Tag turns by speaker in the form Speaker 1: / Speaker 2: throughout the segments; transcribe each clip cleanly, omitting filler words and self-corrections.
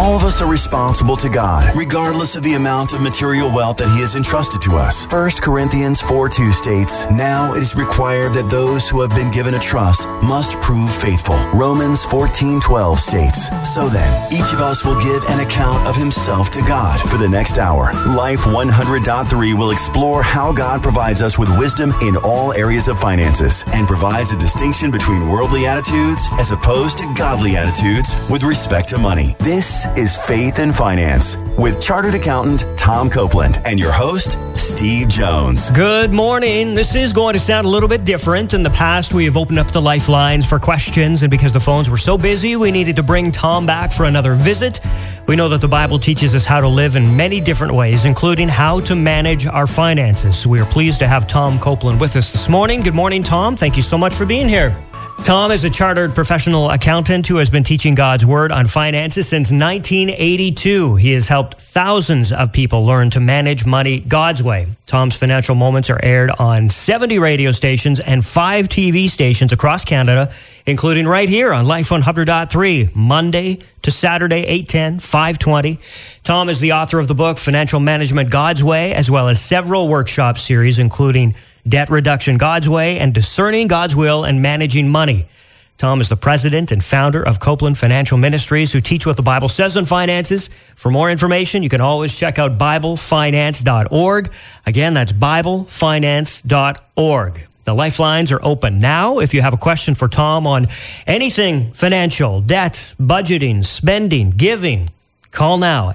Speaker 1: All of us are responsible to God, regardless of the amount of material wealth that He has entrusted to us. 1 Corinthians 4:2 states, "Now it is required that those who have been given a trust must prove faithful." Romans 14:12 states, "So then, each of us will give an account of himself to God." For the next hour, Life 100.3 will explore how God provides us with wisdom in all areas of finances and provides a distinction between worldly attitudes as opposed to godly attitudes with respect to money. This is Faith and Finance with Chartered Accountant Tom Copeland and your host, Steve Jones.
Speaker 2: Good morning. This is going to sound a little bit different. In the past, we have opened up the lifelines for questions, and because the phones were so busy, we needed to bring Tom back for another visit. We know that the Bible teaches us how to live in many different ways, including how to manage our finances. So we are pleased to have Tom Copeland with us this morning. Good morning, Tom. Thank you so much for being here. Tom is a chartered professional accountant who has been teaching God's Word on finances since 1982. He has helped thousands of people learn to manage money God's way. Tom's financial moments are aired on 70 radio stations and 5 TV stations across Canada, including right here on Life 100.3, Monday to Saturday, 8:10, 5:20. Tom is the author of the book, Financial Management God's Way, as well as several workshop series, including Debt Reduction God's Way and Discerning God's Will and Managing Money. Tom is the president and founder of Copeland Financial Ministries, who teach what the Bible says on finances. For more information, you can always check out BibleFinance.org. Again, that's BibleFinance.org. The lifelines are open now. If you have a question for Tom on anything financial, debt, budgeting, spending, giving, call now,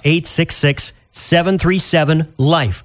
Speaker 2: 866-737-LIFE,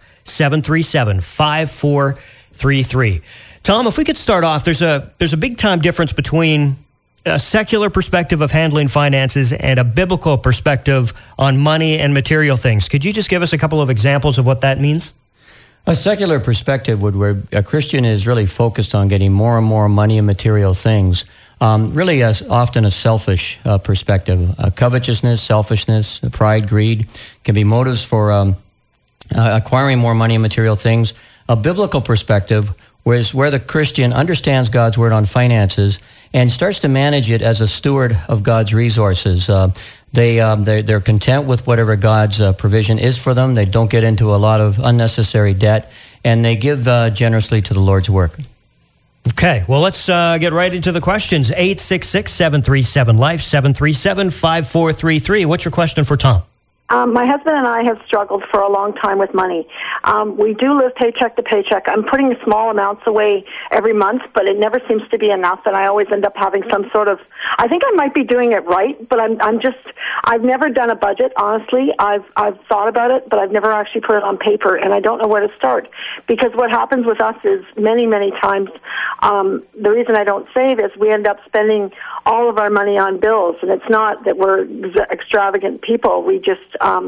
Speaker 2: 737-5433. Tom, if we could start off, there's a big time difference between a secular perspective of handling finances and a biblical perspective on money and material things. Could you just give us a couple of examples of what that means?
Speaker 3: A secular perspective where a Christian is really focused on getting more and more money and material things, really as often a selfish perspective. Covetousness, selfishness, pride, greed can be motives for acquiring more money and material things. A biblical perspective where the Christian understands God's Word on finances and starts to manage it as a steward of God's resources. They're content with whatever God's provision is for them. They don't get into a lot of unnecessary debt, and they give generously to the Lord's work.
Speaker 2: Okay, well, let's get right into the questions. 866-737-LIFE, 737-5433. What's your question for Tom?
Speaker 4: My husband and I have struggled for a long time with money. We do live paycheck to paycheck. I'm putting small amounts away every month, but it never seems to be enough, and I always end up having some sort of, I think I might be doing it right, but I've never done a budget, honestly. I've thought about it, but I've never actually put it on paper, and I don't know where to start. Because what happens with us is many, many times, the reason I don't save is we end up spending all of our money on bills, and it's not that we're extravagant people. We just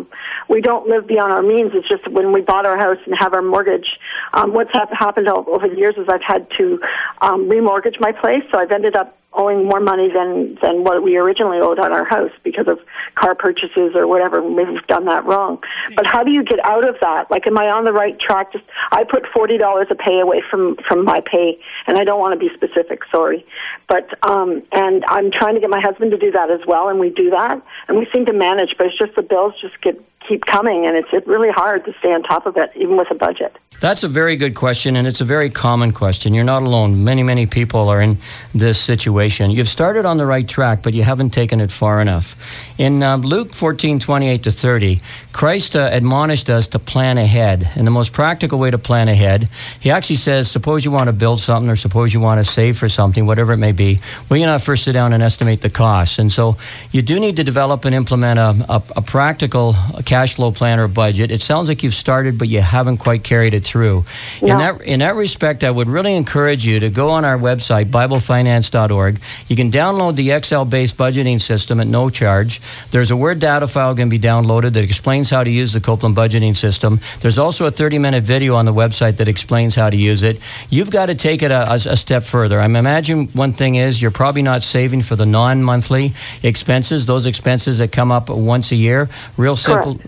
Speaker 4: we don't live beyond our means. It's just when we bought our house and have our mortgage, what's happened over the years is I've had to remortgage my place, so I've ended up owing more money than what we originally owed on our house because of car purchases or whatever. Maybe we've done that wrong. But how do you get out of that? Like, am I on the right track? I put $40 a pay away from my pay, and I don't want to be specific, sorry. But, and I'm trying to get my husband to do that as well, and we do that, and we seem to manage, but it's just the bills just keep coming, and it's really hard to stay on top of it, even with a budget.
Speaker 3: That's a very good question, and it's a very common question. You're not alone. Many, many people are in this situation. You've started on the right track, but you haven't taken it far enough. In Luke 14:28-30, Christ admonished us to plan ahead. And the most practical way to plan ahead, he actually says, suppose you want to build something or suppose you want to save for something, whatever it may be, well, you not first sit down and estimate the costs. And so you do need to develop and implement a practical cash flow plan or budget. It sounds like you've started, but you haven't quite carried it through. No. In that respect, I would really encourage you to go on our website, BibleFinance.org. You can download the Excel-based budgeting system at no charge. There's a Word data file going to be downloaded that explains how to use the Copeland budgeting system. There's also a 30-minute video on the website that explains how to use it. You've got to take it a step further. I imagine one thing is you're probably not saving for the non-monthly expenses, those expenses that come up once a year. Real simple.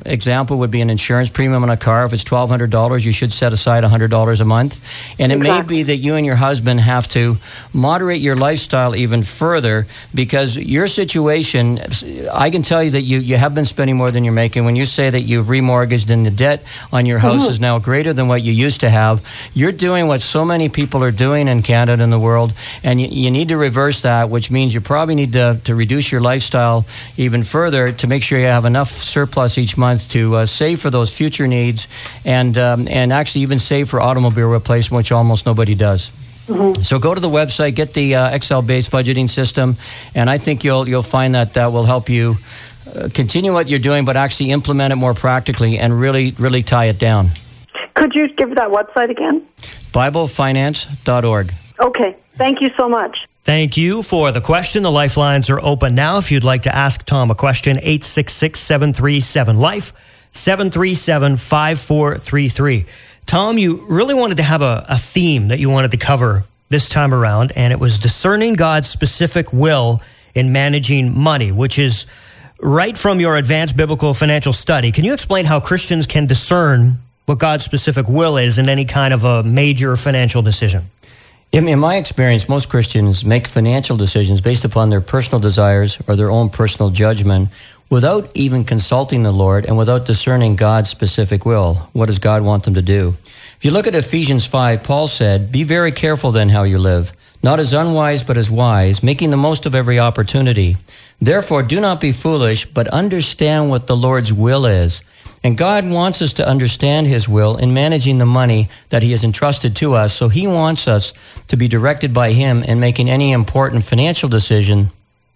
Speaker 3: example would be an insurance premium on a car. If it's $1,200, you should set aside $100 a month. And it may be that you and your husband have to moderate your lifestyle even further, because your situation, I can tell you that you have been spending more than you're making. When you say that you've remortgaged and the debt on your house is now greater than what you used to have, you're doing what so many people are doing in Canada and the world, and you need to reverse that, which means you probably need to reduce your lifestyle even further to make sure you have enough surplus each month to save for those future needs, and actually even save for automobile replacement, which almost nobody does. So go to the website, get the Excel-based budgeting system, and I think you'll find that will help you continue what you're doing, but actually implement it more practically and really tie it down.
Speaker 4: Could you give that website again?
Speaker 3: BibleFinance.org.
Speaker 4: Okay. Thank you so much.
Speaker 2: Thank you for the question. The lifelines are open now. If you'd like to ask Tom a question, 866-737-LIFE, 737-5433. Tom, you really wanted to have a theme that you wanted to cover this time around, and it was discerning God's specific will in managing money, which is right from your advanced biblical financial study. Can you explain how Christians can discern what God's specific will is in any kind of a major financial decision?
Speaker 3: In my experience, most Christians make financial decisions based upon their personal desires or their own personal judgment without even consulting the Lord and without discerning God's specific will. What does God want them to do? If you look at Ephesians 5, Paul said, "Be very careful then how you live, not as unwise but as wise, making the most of every opportunity. Therefore, do not be foolish, but understand what the Lord's will is." And God wants us to understand His will in managing the money that He has entrusted to us. So He wants us to be directed by Him in making any important financial decision,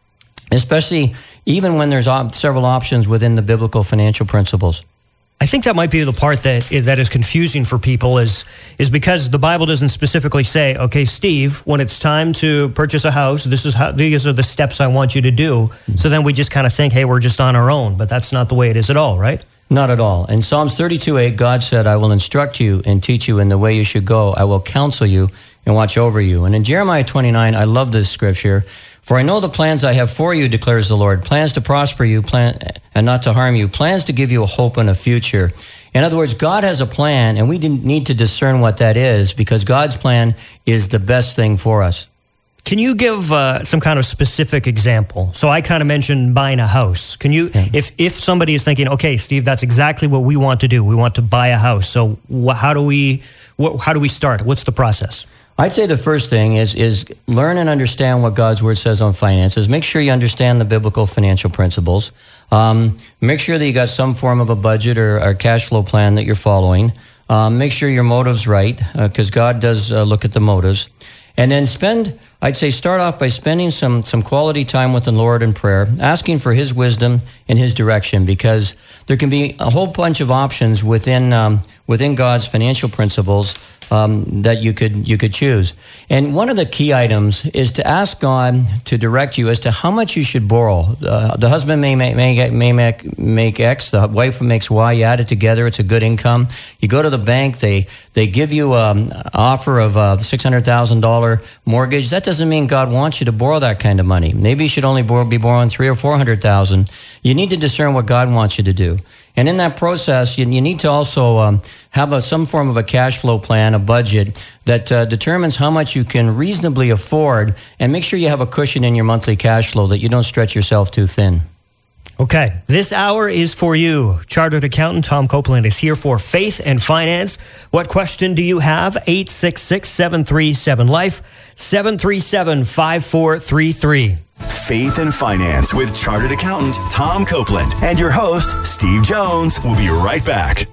Speaker 3: especially even when there's several options within the biblical financial principles.
Speaker 2: I think that might be the part that is confusing for people is because the Bible doesn't specifically say, okay, Steve, when it's time to purchase a house, these are the steps I want you to do. So then we just kind of think, hey, we're just on our own. But that's not the way it is at all, right?
Speaker 3: Not at all. In Psalms 32:8, God said, "I will instruct you and teach you in the way you should go. I will counsel you and watch over you." And in Jeremiah 29, I love this scripture. "For I know the plans I have for you, declares the Lord, plans to prosper you and not to harm you, plans to give you a hope and a future." In other words, God has a plan, and we need to discern what that is, because God's plan is the best thing for us.
Speaker 2: Can you give some kind of specific example? So I kind of mentioned buying a house. Can you, if somebody is thinking, okay, Steve, that's exactly what we want to do. We want to buy a house. So how do we start? What's the process?
Speaker 3: I'd say the first thing is learn and understand what God's Word says on finances. Make sure you understand the biblical financial principles. Make sure that you got some form of a budget or a cash flow plan that you're following. Make sure your motive's right, because God does look at the motives. And then start off by spending some quality time with the Lord in prayer, asking for His wisdom and His direction, because there can be a whole bunch of options within God's financial principles that you could choose. And one of the key items is to ask God to direct you as to how much you should borrow. The husband may make X, the wife makes Y. You add it together, it's a good income. You go to the bank, they give you an offer of a $600,000 mortgage. That doesn't mean God wants you to borrow that kind of money. Maybe you should only be borrowing $300,000 or $400,000. You need to discern what God wants you to do. And in that process, you need to also have some form of a cash flow plan, a budget that determines how much you can reasonably afford, and make sure you have a cushion in your monthly cash flow that you don't stretch yourself too thin.
Speaker 2: Okay, this hour is for you. Chartered accountant Tom Copeland is here for Faith and Finance. What question do you have? 866-737-LIFE, 737-5433.
Speaker 1: Faith and Finance with Chartered Accountant Tom Copeland and your host, Steve Jones. We'll be right back.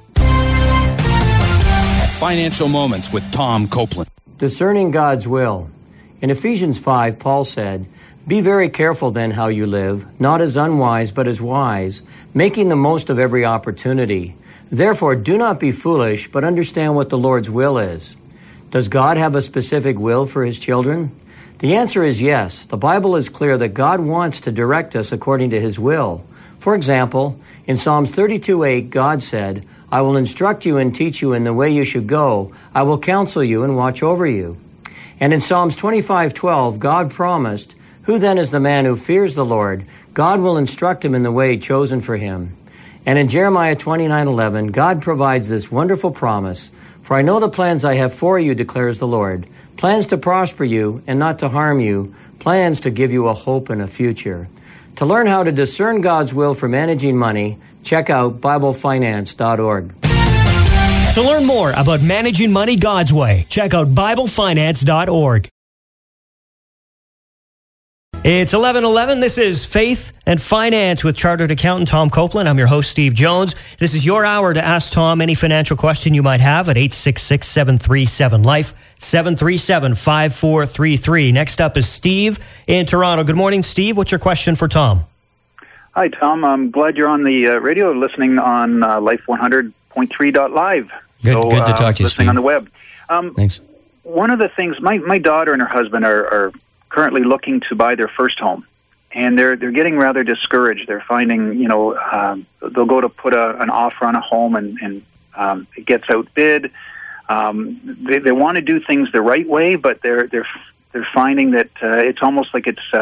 Speaker 5: Financial Moments with Tom Copeland.
Speaker 3: Discerning God's will. In Ephesians 5, Paul said, "Be very careful then how you live, not as unwise but as wise, making the most of every opportunity. Therefore, do not be foolish, but understand what the Lord's will is." Does God have a specific will for His children? The answer is yes. The Bible is clear that God wants to direct us according to His will. For example, in Psalms 32:8, God said, "I will instruct you and teach you in the way you should go. I will counsel you and watch over you." And in Psalms 25:12, God promised, "Who then is the man who fears the Lord? God will instruct him in the way chosen for him." And in Jeremiah 29:11, God provides this wonderful promise. For I know the plans I have for you, declares the Lord. Plans to prosper you and not to harm you. Plans to give you a hope and a future. To learn how to discern God's will for managing money, check out BibleFinance.org.
Speaker 2: To learn more about managing money God's way, check out BibleFinance.org. It's 11:11. This is Faith and Finance with Chartered Accountant Tom Copeland. I'm your host, Steve Jones. This is your hour to ask Tom any financial question you might have at 866-737-LIFE, 737-5433. Next up is Steve in Toronto. Good morning, Steve. What's your question for Tom?
Speaker 6: Hi, Tom. I'm glad you're on the radio listening on Life 100.3.live.
Speaker 3: Good to talk to you,
Speaker 6: listening
Speaker 3: Steve.
Speaker 6: on the web.
Speaker 3: Thanks.
Speaker 6: One of the things, my daughter and her husband are currently looking to buy their first home, and they're getting rather discouraged. They're finding, they'll go to put an offer on a home, and it gets outbid. They want to do things the right way, but they're finding that it's almost like it's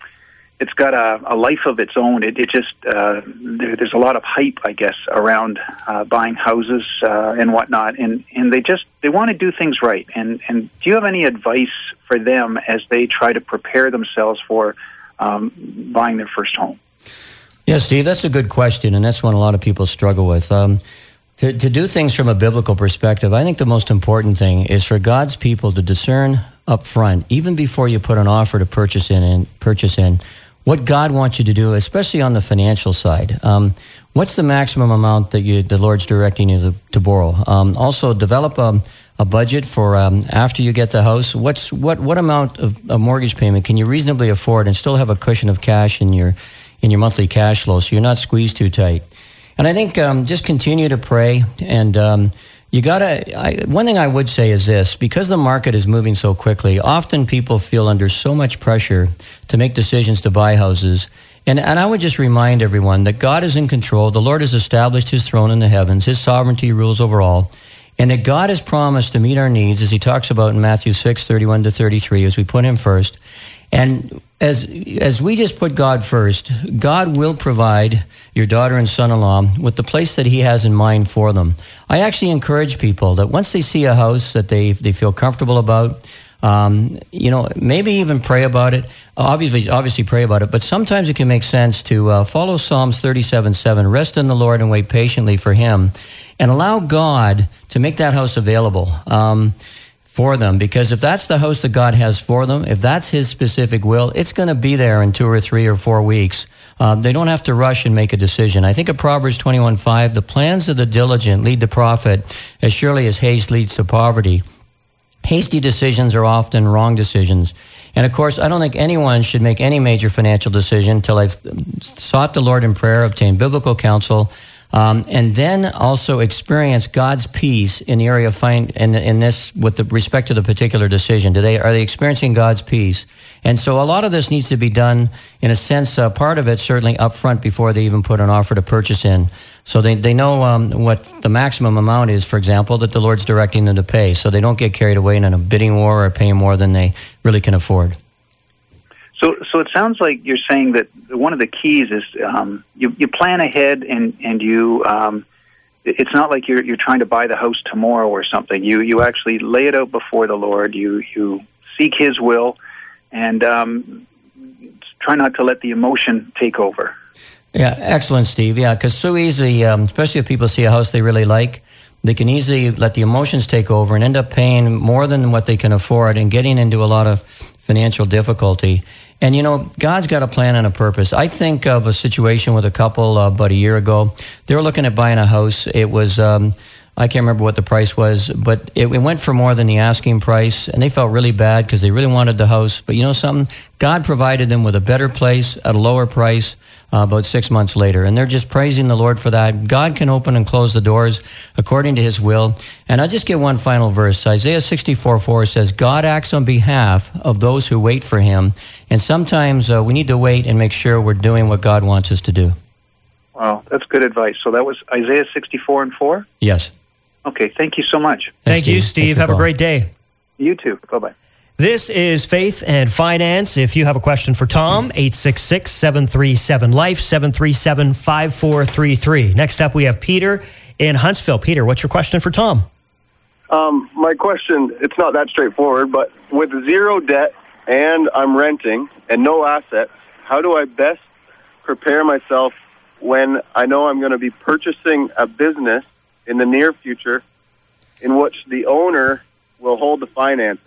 Speaker 6: got a life of its own. It just there's a lot of hype, I guess, around buying houses and whatnot, and they want to do things right. And do you have any advice for them as they try to prepare themselves for buying their first home?
Speaker 3: Yeah, Steve, that's a good question, and that's one a lot of people struggle with. To do things from a biblical perspective, I think the most important thing is for God's people to discern up front, even before you put an offer to purchase in, what God wants you to do, especially on the financial side. What's the maximum amount that the Lord's directing you to borrow? Also, develop a budget for after you get the house. What amount of mortgage payment can you reasonably afford and still have a cushion of cash in your monthly cash flow, so you're not squeezed too tight? And I think just continue to pray, and you gotta. One thing I would say is this: because the market is moving so quickly, often people feel under so much pressure to make decisions to buy houses. And I would just remind everyone that God is in control. The Lord has established His throne in the heavens. His sovereignty rules over all. And that God has promised to meet our needs, as He talks about in Matthew 6:31-33, as we put Him first. And as we just put God first, God will provide your daughter and son-in-law with the place that He has in mind for them. I actually encourage people that once they see a house that they feel comfortable about, maybe even pray about it. Obviously pray about it, but sometimes it can make sense to follow Psalms 37:7, rest in the Lord and wait patiently for Him, and allow God to make that house available for them. Because if that's the house that God has for them, if that's His specific will, it's going to be there in 2 or 3 or 4 weeks. They don't have to rush and make a decision. I think of Proverbs 21:5, the plans of the diligent lead to profit as surely as haste leads to poverty. Hasty decisions are often wrong decisions. And of course, I don't think anyone should make any major financial decision until I've sought the Lord in prayer, obtained biblical counsel, and then also experience God's peace in the area of in this with respect to the particular decision. Are they experiencing God's peace? And so a lot of this needs to be done, in a sense, part of it certainly up front before they even put an offer to purchase in. So they know what the maximum amount is, for example, that the Lord's directing them to pay, so they don't get carried away in a bidding war or paying more than they really can afford.
Speaker 6: So it sounds like you're saying that one of the keys is you plan ahead, and you it's not like you're trying to buy the house tomorrow or something. You actually lay it out before the Lord. You seek His will, and try not to let the emotion take over.
Speaker 3: Yeah, excellent, Steve. Yeah, because so easy, especially if people see a house they really like, they can easily let the emotions take over and end up paying more than what they can afford and getting into a lot of financial difficulty. And, God's got a plan and a purpose. I think of a situation with a couple about a year ago. They were looking at buying a house. It was, I can't remember what the price was, but it went for more than the asking price, and they felt really bad because they really wanted the house. But you know something? God provided them with a better place at a lower price about 6 months later, and they're just praising the Lord for that. God can open and close the doors according to His will. And I'll just get one final verse. Isaiah 64:4 says, God acts on behalf of those who wait for Him, and sometimes we need to wait and make sure we're doing what God wants us to do.
Speaker 6: Wow, that's good advice. So that was Isaiah 64:4?
Speaker 3: Yes.
Speaker 6: Okay, thank you so much.
Speaker 2: Thank you, Steve. Have a great day.
Speaker 6: You too. Bye-bye.
Speaker 2: This is Faith and Finance. If you have a question for Tom, 866-737-LIFE, 737-5433. Next up, we have Peter in Huntsville. Peter, what's your question for Tom?
Speaker 7: My question, it's not that straightforward, but with zero debt and I'm renting and no assets, how do I best prepare myself when I know I'm going to be purchasing a business in the near future in which the owner will hold the financing?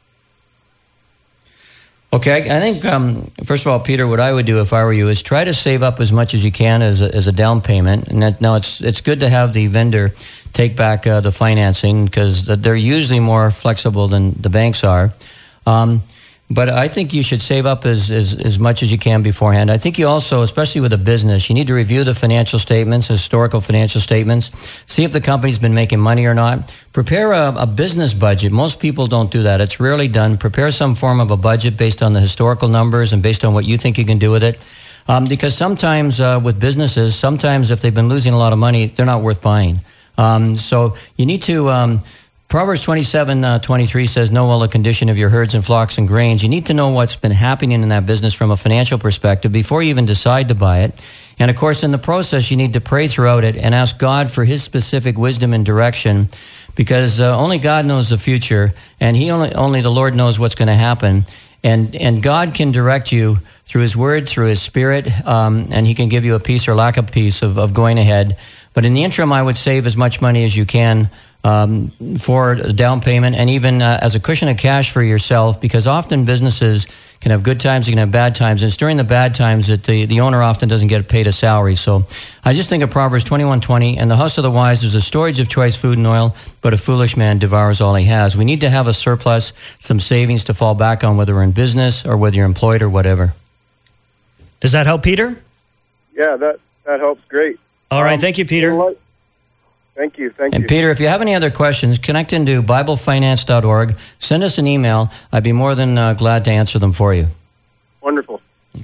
Speaker 3: Okay, I think, first of all, Peter, what I would do if I were you is try to save up as much as you can as a down payment. And now it's good to have the vendor take back the financing because they're usually more flexible than the banks are. But I think you should save up as much as you can beforehand. I think you also, especially with a business, you need to review the financial statements, historical financial statements, see if the company's been making money or not. Prepare a business budget. Most people don't do that. It's rarely done. Prepare some form of a budget based on the historical numbers and based on what you think you can do with it. Because sometimes with businesses, sometimes if they've been losing a lot of money, they're not worth buying. So you need to... Proverbs 27:23 says, know well the condition of your herds and flocks and grains. You need to know what's been happening in that business from a financial perspective before you even decide to buy it. And of course, in the process, you need to pray throughout it and ask God for his specific wisdom and direction because only God knows the future and only the Lord knows what's going to happen. And God can direct you through his word, through his spirit, and he can give you a peace or lack of peace of going ahead. But in the interim, I would save as much money as you can for a down payment and even as a cushion of cash for yourself, because often businesses can have good times, they can have bad times, and it's during the bad times that the owner often doesn't get paid a salary. So I just think of Proverbs 21:20, and the house of the wise is a storage of choice food and oil, but a foolish man devours all he has. We need to have a surplus, some savings to fall back on, whether we're in business or whether you're employed or whatever.
Speaker 2: Does that help, Peter?
Speaker 7: Yeah, that helps great.
Speaker 2: All right, thank you, Peter.
Speaker 7: Thank you.
Speaker 3: And Peter, if you have any other questions, connect into BibleFinance.org. Send us an email. I'd be more than glad to answer them for you.
Speaker 7: Wonderful.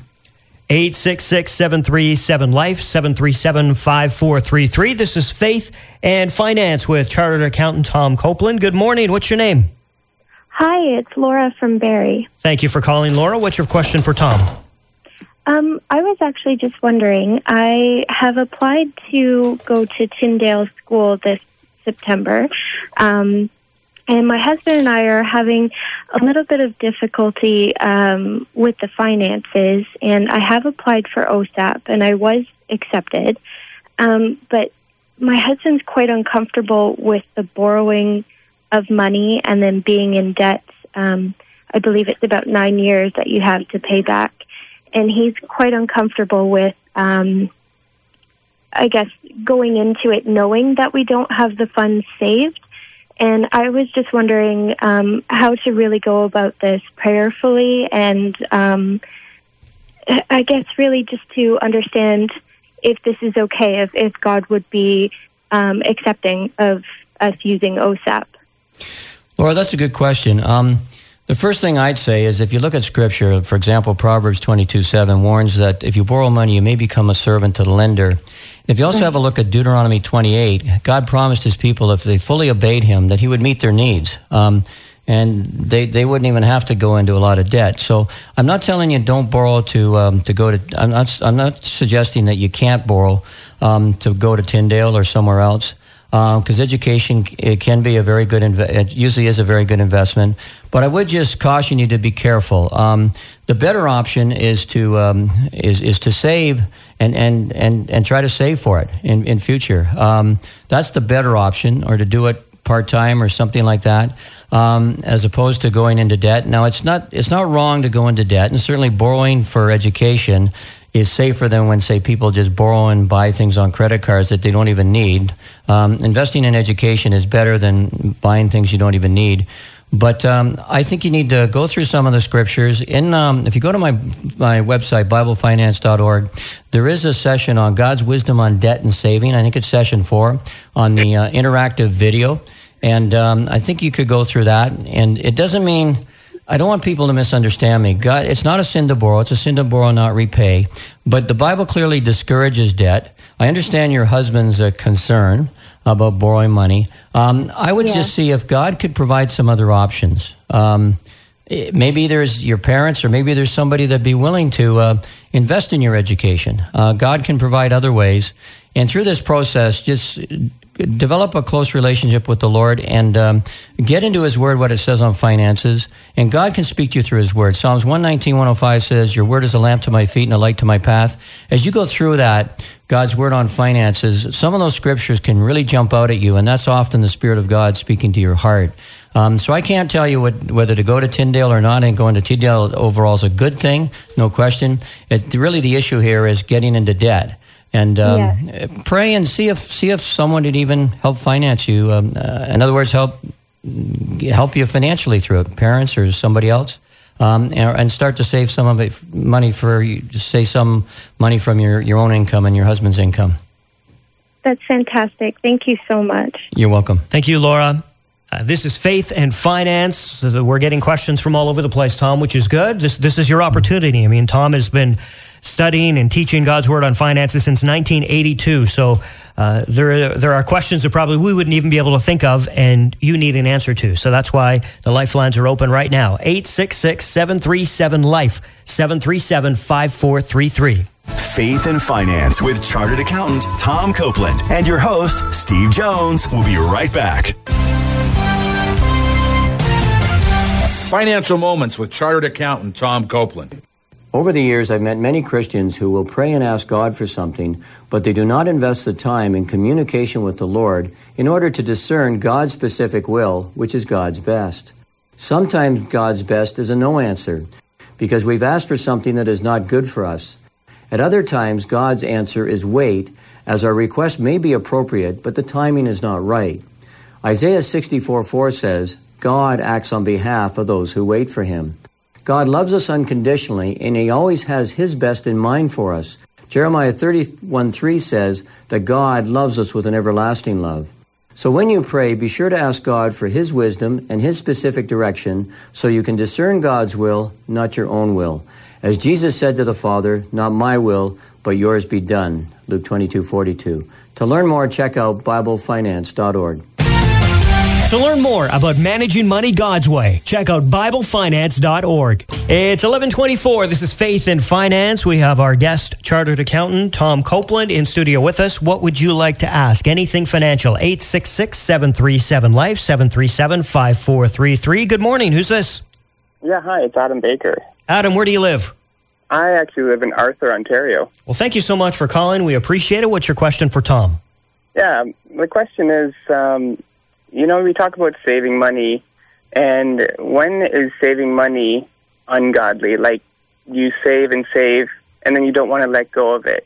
Speaker 2: 866-737-LIFE, 737-5433. This is Faith and Finance with Chartered Accountant Tom Copeland. Good morning. What's your name?
Speaker 8: Hi, it's Laura from Barrie.
Speaker 2: Thank you for calling, Laura. What's your question for Tom?
Speaker 8: I was actually just wondering, I have applied to go to Tyndale School this September, and my husband and I are having a little bit of difficulty with the finances, and I have applied for OSAP, and I was accepted, but my husband's quite uncomfortable with the borrowing of money and then being in debt. I believe it's about 9 years that you have to pay back. And he's quite uncomfortable with, I guess, going into it knowing that we don't have the funds saved. And I was just wondering how to really go about this prayerfully and I guess really just to understand if this is okay, if God would be accepting of us using OSAP.
Speaker 3: Laura, that's a good question. The first thing I'd say is if you look at Scripture, for example, Proverbs 22:7 warns that if you borrow money, you may become a servant to the lender. If you also have a look at Deuteronomy 28, God promised his people if they fully obeyed him that he would meet their needs. And they wouldn't even have to go into a lot of debt. So I'm not telling you don't borrow to go to. I'm not suggesting that you can't borrow to go to Tyndale or somewhere else. Because education, it can be a very good, it usually is a very good investment. But I would just caution you to be careful. The better option is to save and try to save for it in future. That's the better option, or to do it part-time or something like that, as opposed to going into debt. Now, it's not wrong to go into debt, and certainly borrowing for education is safer than when, say, people just borrow and buy things on credit cards that they don't even need. Investing in education is better than buying things you don't even need. But I think you need to go through some of the scriptures. If you go to my website, BibleFinance.org, there is a session on God's wisdom on debt and saving. I think it's session 4 on the interactive video. And I think you could go through that. And it doesn't mean... I don't want people to misunderstand me. God, it's not a sin to borrow. It's a sin to borrow, not repay. But the Bible clearly discourages debt. I understand your husband's concern about borrowing money. I would just see if God could provide some other options. maybe there's your parents, or maybe there's somebody that'd be willing to invest in your education. God can provide other ways. And through this process, just develop a close relationship with the Lord and get into His Word, what it says on finances. And God can speak to you through His Word. Psalms 119, 105 says, your Word is a lamp to my feet and a light to my path. As you go through that, God's Word on finances, some of those scriptures can really jump out at you, and that's often the Spirit of God speaking to your heart. So I can't tell you whether to go to Tyndale or not, and going to Tyndale overall is a good thing, no question. Really the issue here is getting into debt. And pray and see if someone would even help finance you. In other words, help you financially through it, parents or somebody else, and start to save some of it money some money from your own income and your husband's income.
Speaker 8: That's fantastic. Thank you so much.
Speaker 3: You're welcome.
Speaker 2: Thank you, Laura. This is Faith and Finance. We're getting questions from all over the place, Tom, which is good. This is your opportunity. I mean, Tom has been studying and teaching God's Word on finances since 1982. So there are questions that probably we wouldn't even be able to think of, and you need an answer to. So that's why the lifelines are open right now. 866-737-LIFE, 737-5433.
Speaker 1: Faith and Finance with Chartered Accountant Tom Copeland and your host, Steve Jones. We'll be right back.
Speaker 5: Financial Moments with Chartered Accountant Tom Copeland.
Speaker 3: Over the years, I've met many Christians who will pray and ask God for something, but they do not invest the time in communication with the Lord in order to discern God's specific will, which is God's best. Sometimes God's best is a no answer, because we've asked for something that is not good for us. At other times, God's answer is wait, as our request may be appropriate, but the timing is not right. Isaiah 64:4 says, God acts on behalf of those who wait for Him. God loves us unconditionally, and He always has His best in mind for us. Jeremiah 31:3 says that God loves us with an everlasting love. So when you pray, be sure to ask God for His wisdom and His specific direction so you can discern God's will, not your own will. As Jesus said to the Father, not my will, but yours be done. Luke 22:42. To learn more, check out BibleFinance.org.
Speaker 2: To learn more about managing money God's way, check out BibleFinance.org. It's 11:24. This is Faith and Finance. We have our guest, Chartered Accountant Tom Copeland, in studio with us. What would you like to ask? Anything financial. 866-737-LIFE, 737-5433. Good morning. Who's this?
Speaker 9: Yeah, hi. It's Adam Baker.
Speaker 2: Adam, where do you live?
Speaker 9: I actually live in Arthur, Ontario.
Speaker 2: Well, thank you so much for calling. We appreciate it. What's your question for Tom?
Speaker 9: Yeah, the question is, we talk about saving money, and when is saving money ungodly? Like, you save, and then you don't want to let go of it.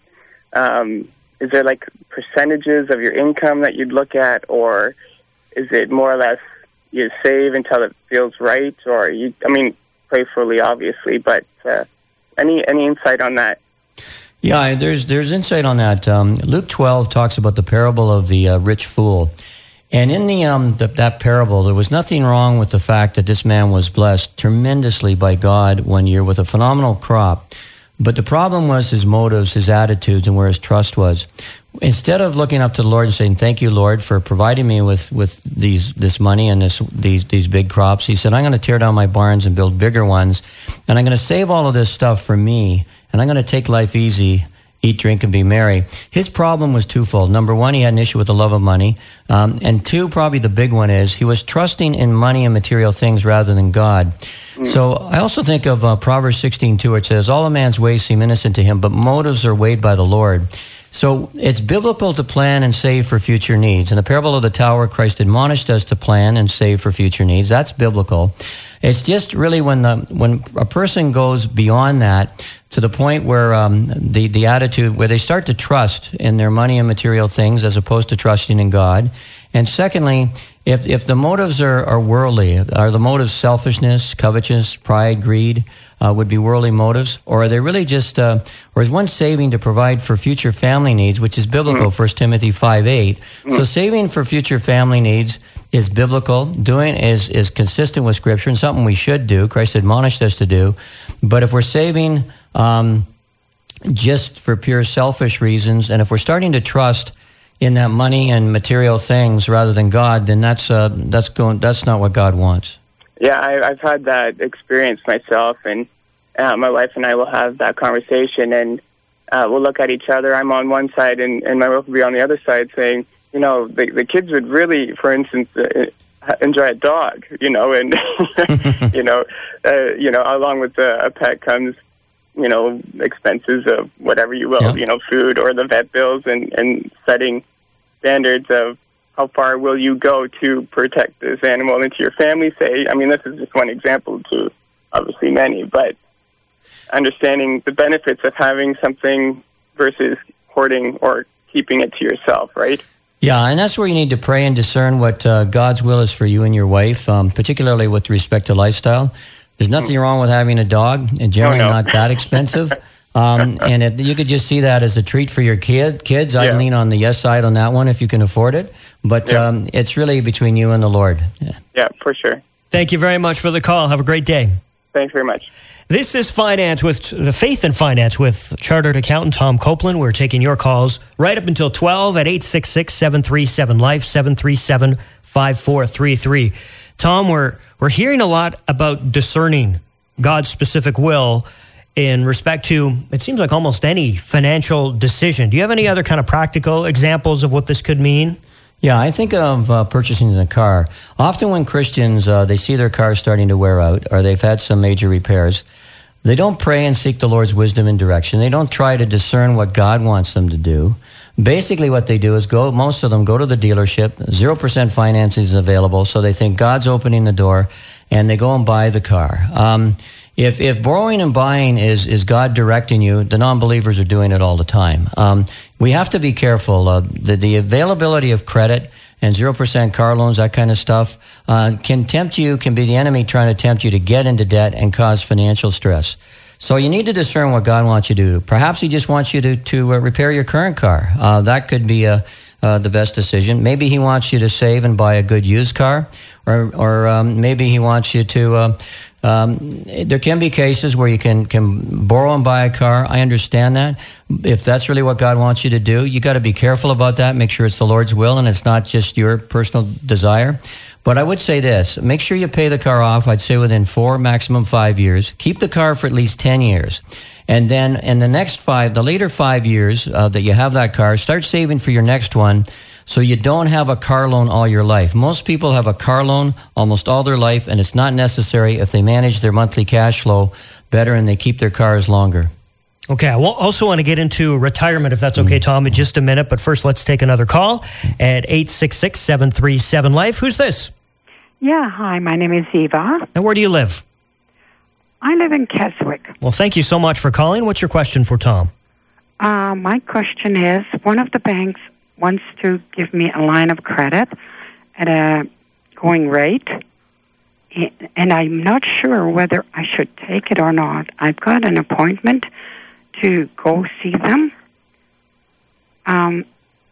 Speaker 9: Is there, like, percentages of your income that you'd look at, or is it more or less you save until it feels right, or prayerfully, obviously, but any insight on that?
Speaker 3: Yeah, there's insight on that. Luke 12 talks about the parable of the rich fool. And in that parable, there was nothing wrong with the fact that this man was blessed tremendously by God one year with a phenomenal crop. But the problem was his motives, his attitudes, and where his trust was. Instead of looking up to the Lord and saying, thank you, Lord, for providing me with this money and these big crops, he said, I'm going to tear down my barns and build bigger ones, and I'm going to save all of this stuff for me, and I'm going to take life easy, eat, drink, and be merry. His problem was twofold. Number one, he had an issue with the love of money. And two, probably the big one is, he was trusting in money and material things rather than God. So I also think of Proverbs 16:2, where it says, all a man's ways seem innocent to him, but motives are weighed by the Lord. So it's biblical to plan and save for future needs. In the parable of the tower, Christ admonished us to plan and save for future needs. That's biblical. It's just really when a person goes beyond that to the point where the attitude, where they start to trust in their money and material things as opposed to trusting in God. And secondly, if the motives are worldly, are the motives selfishness, covetousness, pride, greed, would be worldly motives? Or are they really just, or is one saving to provide for future family needs, which is biblical, 1 Timothy 5:8. So saving for future family needs is biblical, doing is consistent with Scripture, and something we should do. Christ admonished us to do. But if we're saving just for pure selfish reasons, and if we're starting to trust in that money and material things rather than God, then that's not what God wants.
Speaker 9: Yeah, I've had that experience myself, and my wife and I will have that conversation, and we'll look at each other. I'm on one side, and my wife will be on the other side saying, the kids would really, for instance, enjoy a dog, and, along with a pet comes, expenses of whatever you will, food or the vet bills, and setting standards of how far will you go to protect this animal into your family, say. I mean, this is just one example to obviously many, but understanding the benefits of having something versus hoarding or keeping it to yourself, right?
Speaker 3: Yeah, and that's where you need to pray and discern what God's will is for you and your wife, particularly with respect to lifestyle. There's nothing wrong with having a dog, and generally not that expensive. And you could just see that as a treat for your kids. I'd lean on the yes side on that one if you can afford it. But it's really between you and the Lord.
Speaker 9: Yeah, for sure.
Speaker 2: Thank you very much for the call. Have a great day.
Speaker 9: Thanks very much.
Speaker 2: This is Finance with the Faith in Finance with Chartered Accountant Tom Copeland. We're taking your calls right up until 12 at 866-737-LIFE, 737-5433. Tom, we're hearing a lot about discerning God's specific will in respect to, it seems like almost any financial decision. Do you have any other kind of practical examples of what this could mean?
Speaker 3: Yeah, I think of purchasing a car. Often when Christians, they see their car starting to wear out or they've had some major repairs, they don't pray and seek the Lord's wisdom and direction. They don't try to discern what God wants them to do. Basically what they do is most of them go to the dealership, 0% financing is available, so they think God's opening the door, and they go and buy the car. If borrowing and buying is God directing you, the non-believers are doing it all the time. We have to be careful. The availability of credit and 0% car loans, that kind of stuff, can be the enemy trying to tempt you to get into debt and cause financial stress. So you need to discern what God wants you to do. Perhaps he just wants you to repair your current car. That could be the best decision. Maybe he wants you to save and buy a good used car, or maybe he wants you to... there can be cases where you can borrow and buy a car. I understand that. If that's really what God wants you to do, you got to be careful about that. Make sure it's the Lord's will and it's not just your personal desire. But I would say this, make sure you pay the car off, I'd say within 4, maximum 5 years. Keep the car for at least 10 years. And then in the later 5 years that you have that car, start saving for your next one so you don't have a car loan all your life. Most people have a car loan almost all their life, and it's not necessary if they manage their monthly cash flow better and they keep their cars longer.
Speaker 2: Okay, I also want to get into retirement, if that's okay, Tom, in just a minute. But first, let's take another call at 866-737-LIFE. Who's this?
Speaker 10: Yeah, hi, my name is Eva.
Speaker 2: And where do you live?
Speaker 10: I live in Keswick.
Speaker 2: Well, thank you so much for calling. What's your question for Tom?
Speaker 10: My question is, one of the banks wants to give me a line of credit at a going rate, and I'm not sure whether I should take it or not. I've got an appointment to go see them. I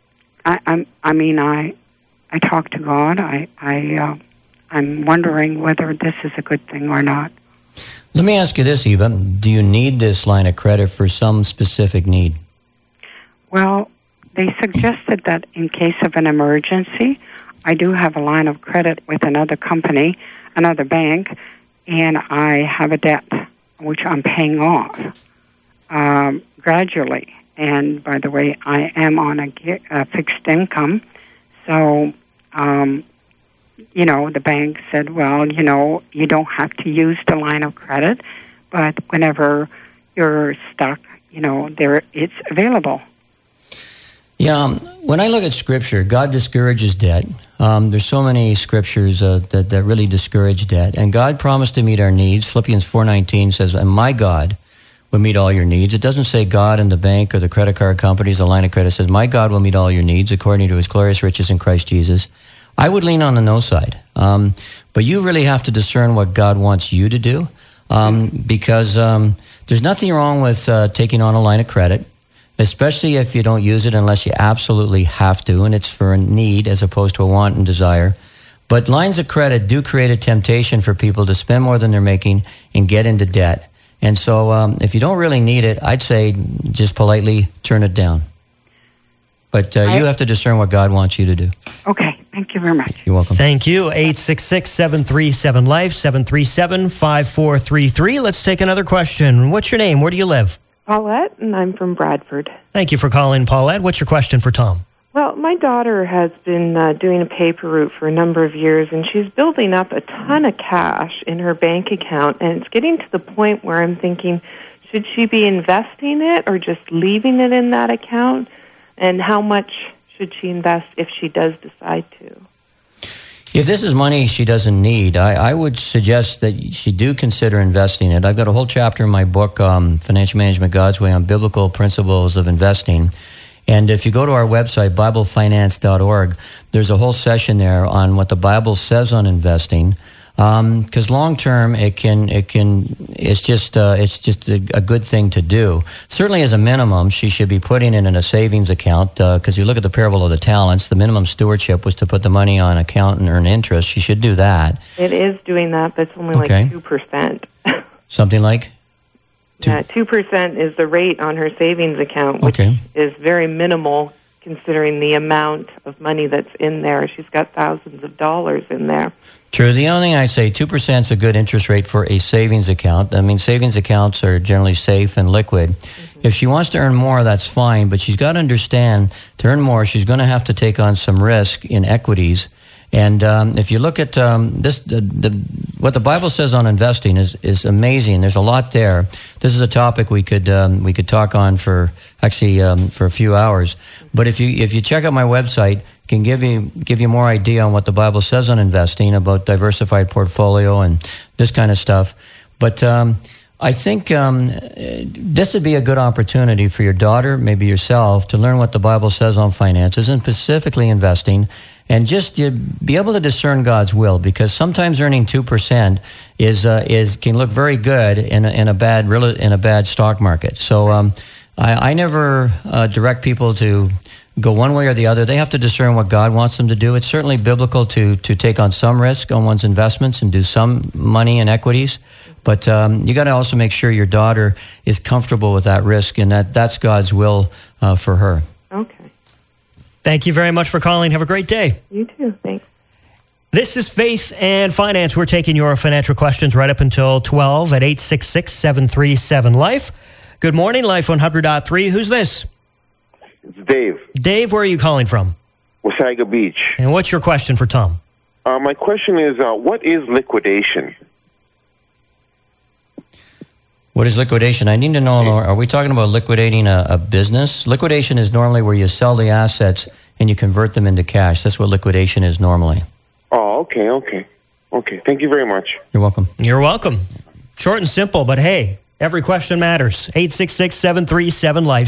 Speaker 10: talk to God. I'm wondering whether this is a good thing or not.
Speaker 3: Let me ask you this, Eva. Do you need this line of credit for some specific need?
Speaker 10: Well, they suggested that in case of an emergency, I do have a line of credit with another company, another bank, and I have a debt which I'm paying off gradually. And by the way, I am on a fixed income, so the bank said, well, you don't have to use the line of credit, but whenever you're stuck, it's available.
Speaker 3: Yeah, when I look at Scripture, God discourages debt. There's so many scriptures that really discourage debt. And God promised to meet our needs. Philippians 4:19 says, and my God will meet all your needs. It doesn't say God and the bank or the credit card companies, the line of credit. It says, my God will meet all your needs according to his glorious riches in Christ Jesus. I would lean on the no side. But you really have to discern what God wants you to do. Because there's nothing wrong with taking on a line of credit, especially if you don't use it unless you absolutely have to, and it's for a need as opposed to a want and desire. But lines of credit do create a temptation for people to spend more than they're making and get into debt. And so if you don't really need it, I'd say just politely turn it down. But you have to discern what God wants you to do.
Speaker 10: Okay. Thank you very much.
Speaker 3: You're welcome.
Speaker 2: Thank you. 866-737-LIFE, 737-5433. Let's take another question. What's your name? Where do you live?
Speaker 11: Paulette, and I'm from Bradford.
Speaker 2: Thank you for calling, Paulette. What's your question for Tom?
Speaker 11: Well, my daughter has been doing a paper route for a number of years, and she's building up a ton of cash in her bank account, and it's getting to the point where I'm thinking, should she be investing it or just leaving it in that account? And how much should she invest if she does decide to?
Speaker 3: If this is money she doesn't need, I would suggest that she do consider investing it. I've got a whole chapter in my book, Financial Management God's Way, on biblical principles of investing. And if you go to our website, BibleFinance.org, there's a whole session there on what the Bible says on investing. Because long term, it's just a good thing to do. Certainly, as a minimum, she should be putting it in a savings account. Because you look at the parable of the talents, the minimum stewardship was to put the money on account and earn interest. She should do that.
Speaker 11: It is doing that, but it's only like 2%.
Speaker 3: Something like?
Speaker 11: 2% is the rate on her savings account, which is very minimal considering the amount of money that's in there. She's got thousands of dollars in there.
Speaker 3: True. The only thing I'd say, 2% is a good interest rate for a savings account. I mean, savings accounts are generally safe and liquid. Mm-hmm. If she wants to earn more, that's fine, but she's got to understand to earn more, she's going to have to take on some risk in equities. And if you look at what the Bible says on investing is amazing. There's a lot there. This is a topic we could talk on for a few hours. But if you check out my website, it can give you more idea on what the Bible says on investing, about diversified portfolio and this kind of stuff. But I think this would be a good opportunity for your daughter, maybe yourself, to learn what the Bible says on finances and specifically investing. And just be able to discern God's will, because sometimes earning 2% can look very good in a bad stock market. So I never direct people to go one way or the other. They have to discern what God wants them to do. It's certainly biblical to take on some risk on one's investments and do some money in equities, but you got to also make sure your daughter is comfortable with that risk, and that's God's will for her.
Speaker 11: Okay.
Speaker 2: Thank you very much for calling. Have a great day.
Speaker 11: You too. Thanks.
Speaker 2: This is Faith and Finance. We're taking your financial questions right up until 12 at 866-737-LIFE. Good morning, Life 100.3. Who's this?
Speaker 12: It's Dave.
Speaker 2: Dave, where are you calling from?
Speaker 12: Wasaga Beach.
Speaker 2: And what's your question for Tom?
Speaker 12: My question is, what is liquidation?
Speaker 3: What is liquidation? I need to know, are we talking about liquidating a business? Liquidation is normally where you sell the assets and you convert them into cash. That's what liquidation is normally.
Speaker 12: Oh, okay. Thank you very much.
Speaker 3: You're welcome.
Speaker 2: You're welcome. Short and simple, but hey, every question matters. 866-737-LIFE,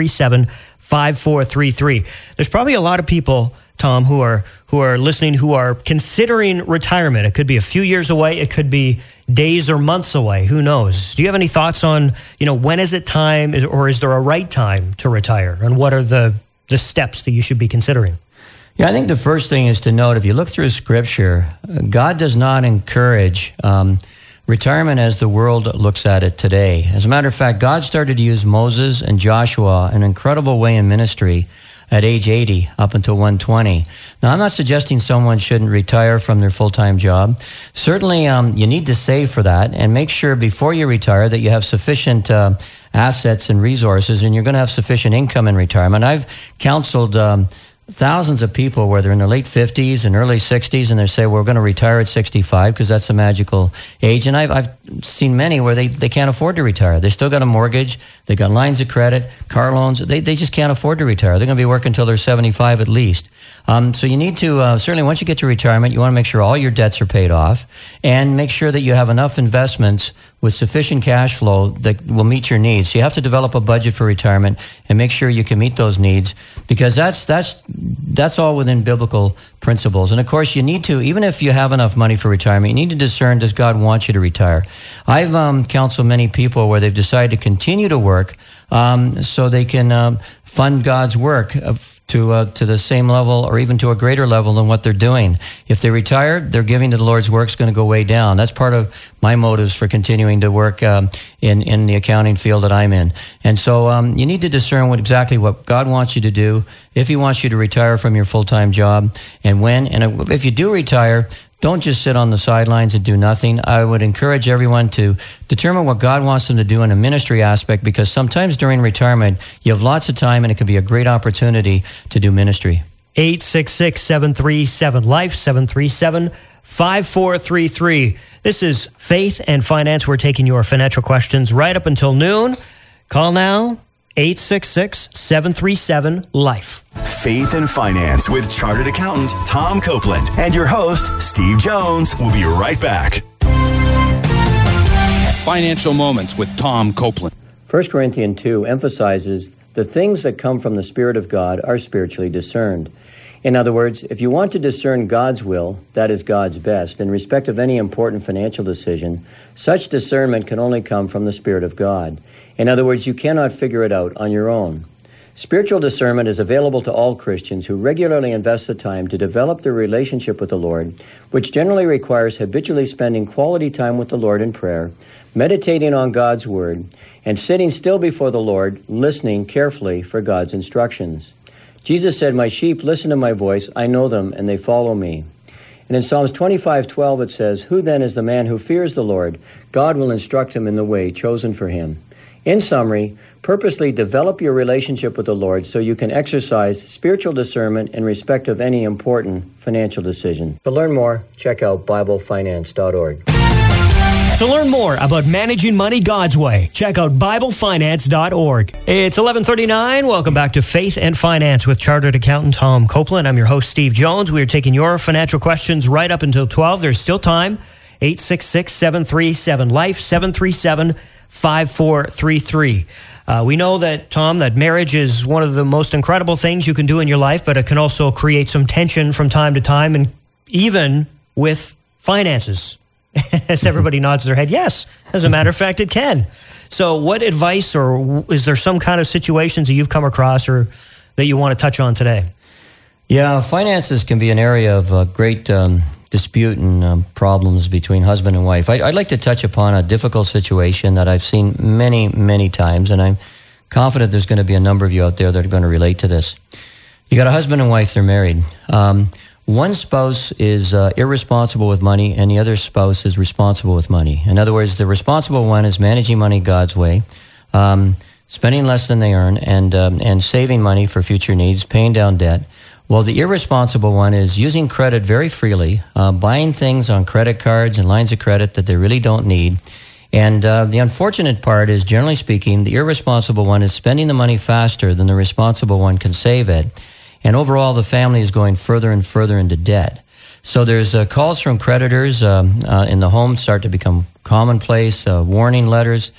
Speaker 2: 737-5433. There's probably a lot of people, Tom, who are listening, who are considering retirement. It could be a few years away. It could be days or months away. Who knows? Do you have any thoughts on, when is it time, or is there a right time to retire? And what are the steps that you should be considering?
Speaker 3: Yeah, I think the first thing is to note, if you look through Scripture, God does not encourage retirement as the world looks at it today. As a matter of fact, God started to use Moses and Joshua in an incredible way in ministry at age 80 up until 120. Now, I'm not suggesting someone shouldn't retire from their full-time job. Certainly, you need to save for that and make sure before you retire that you have sufficient assets and resources, and you're going to have sufficient income in retirement. I've counseled thousands of people where they're in their late 50s and early 60s, and they say, we're going to retire at 65 because that's a magical age. And I've seen many where they can't afford to retire. They still got a mortgage. They got lines of credit, car loans. They just can't afford to retire. They're going to be working until they're 75 at least. So you need to, certainly once you get to retirement, you want to make sure all your debts are paid off and make sure that you have enough investments with sufficient cash flow that will meet your needs. So you have to develop a budget for retirement and make sure you can meet those needs, because that's all within biblical principles. And of course, you need to, even if you have enough money for retirement, you need to discern, does God want you to retire? I've counseled many people where they've decided to continue to work so they can fund God's work to the same level or even to a greater level than what they're doing. If they retire, their giving to the Lord's work is going to go way down. That's part of my motives for continuing to work in the accounting field that I'm in. And so you need to discern exactly what God wants you to do, if He wants you to retire from your full-time job, and when. And if you do retire, don't just sit on the sidelines and do nothing. I would encourage everyone to determine what God wants them to do in a ministry aspect, because sometimes during retirement, you have lots of time and it can be a great opportunity to do ministry.
Speaker 2: 866-737-LIFE, 737-5433. This is Faith and Finance. We're taking your financial questions right up until noon. Call now, 866-737-LIFE.
Speaker 1: Faith and Finance with Chartered Accountant Tom Copeland and your host, Steve Jones. We'll be right back.
Speaker 5: Financial Moments with Tom Copeland.
Speaker 3: 1 Corinthians 2 emphasizes the things that come from the Spirit of God are spiritually discerned. In other words, if you want to discern God's will, that is God's best, in respect of any important financial decision, such discernment can only come from the Spirit of God. In other words, you cannot figure it out on your own. Spiritual discernment is available to all Christians who regularly invest the time to develop their relationship with the Lord, which generally requires habitually spending quality time with the Lord in prayer, meditating on God's Word, and sitting still before the Lord, listening carefully for God's instructions. Jesus said, "My sheep listen to my voice, I know them, and they follow me." And in Psalms 25:12 it says, "Who then is the man who fears the Lord? God will instruct him in the way chosen for him." In summary, purposely develop your relationship with the Lord so you can exercise spiritual discernment in respect of any important financial decision. To learn more, check out BibleFinance.org.
Speaker 2: To learn more about managing money God's way, check out BibleFinance.org. It's 11:39. Welcome back to Faith and Finance with Chartered Accountant Tom Copeland. I'm your host, Steve Jones. We are taking your financial questions right up until 12. There's still time. 866-737-LIFE, 737-5433. We know that, Tom, that marriage is one of the most incredible things you can do in your life, but it can also create some tension from time to time, and even with finances. As everybody nods their head, yes, as a matter of fact, it can. So what advice, or is there some kind of situations that you've come across or that you want to touch on today?
Speaker 3: Yeah, finances can be an area of great dispute and problems between husband and wife. I'd like to touch upon a difficult situation that I've seen many, many times, and I'm confident there's going to be a number of you out there that are going to relate to this. You got a husband and wife, they're married. One spouse is irresponsible with money, and the other spouse is responsible with money. In other words, the responsible one is managing money God's way, spending less than they earn, and saving money for future needs, paying down debt. Well, the irresponsible one is using credit very freely, buying things on credit cards and lines of credit that they really don't need. And the unfortunate part is, generally speaking, the irresponsible one is spending the money faster than the responsible one can save it. And overall, the family is going further and further into debt. So there's calls from creditors in the home start to become commonplace, warning letters,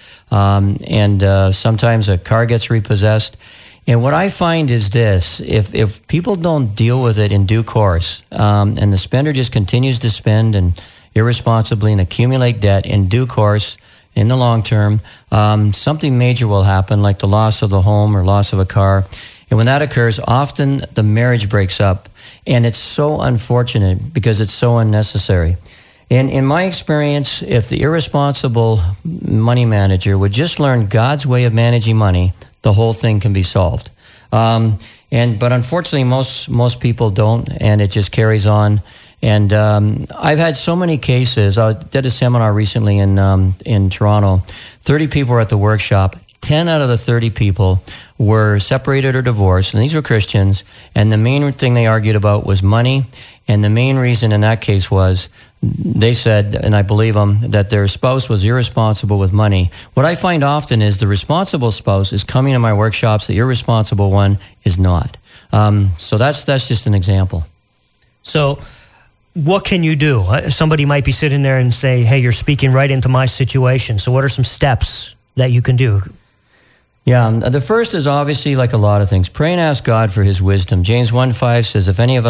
Speaker 3: and sometimes a car gets repossessed. And what I find is this: if people don't deal with it in due course, and the spender just continues to spend and irresponsibly and accumulate debt in due course, in the long term, something major will happen, like the loss of the home or loss of a car. And when that occurs, often the marriage breaks up. And it's so unfortunate because it's so unnecessary. And in my experience, if the irresponsible money manager would just learn God's way of managing money, the whole thing can be solved. But unfortunately, most people don't, and it just carries on. And I've had so many cases. I did a seminar recently in Toronto. 30 people were at the workshop. 10 out of the 30 people were separated or divorced, and these were Christians, and the main thing they argued about was money, and the main reason in that case was, they said, and I believe them, that their spouse was irresponsible with money. What I find often is the responsible spouse is coming to my workshops, the irresponsible one is not. So that's just an example.
Speaker 2: So what can you do? Somebody might be sitting there and say, hey, you're speaking right into my situation. So what are some steps that you can do?
Speaker 3: Yeah, the first is obviously, like a lot of things, pray and ask God for His wisdom. James 1:5 says, if any of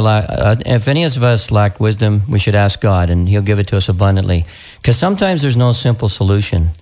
Speaker 3: us lack wisdom, we should ask God, and He'll give it to us abundantly. Because sometimes there's no simple solution.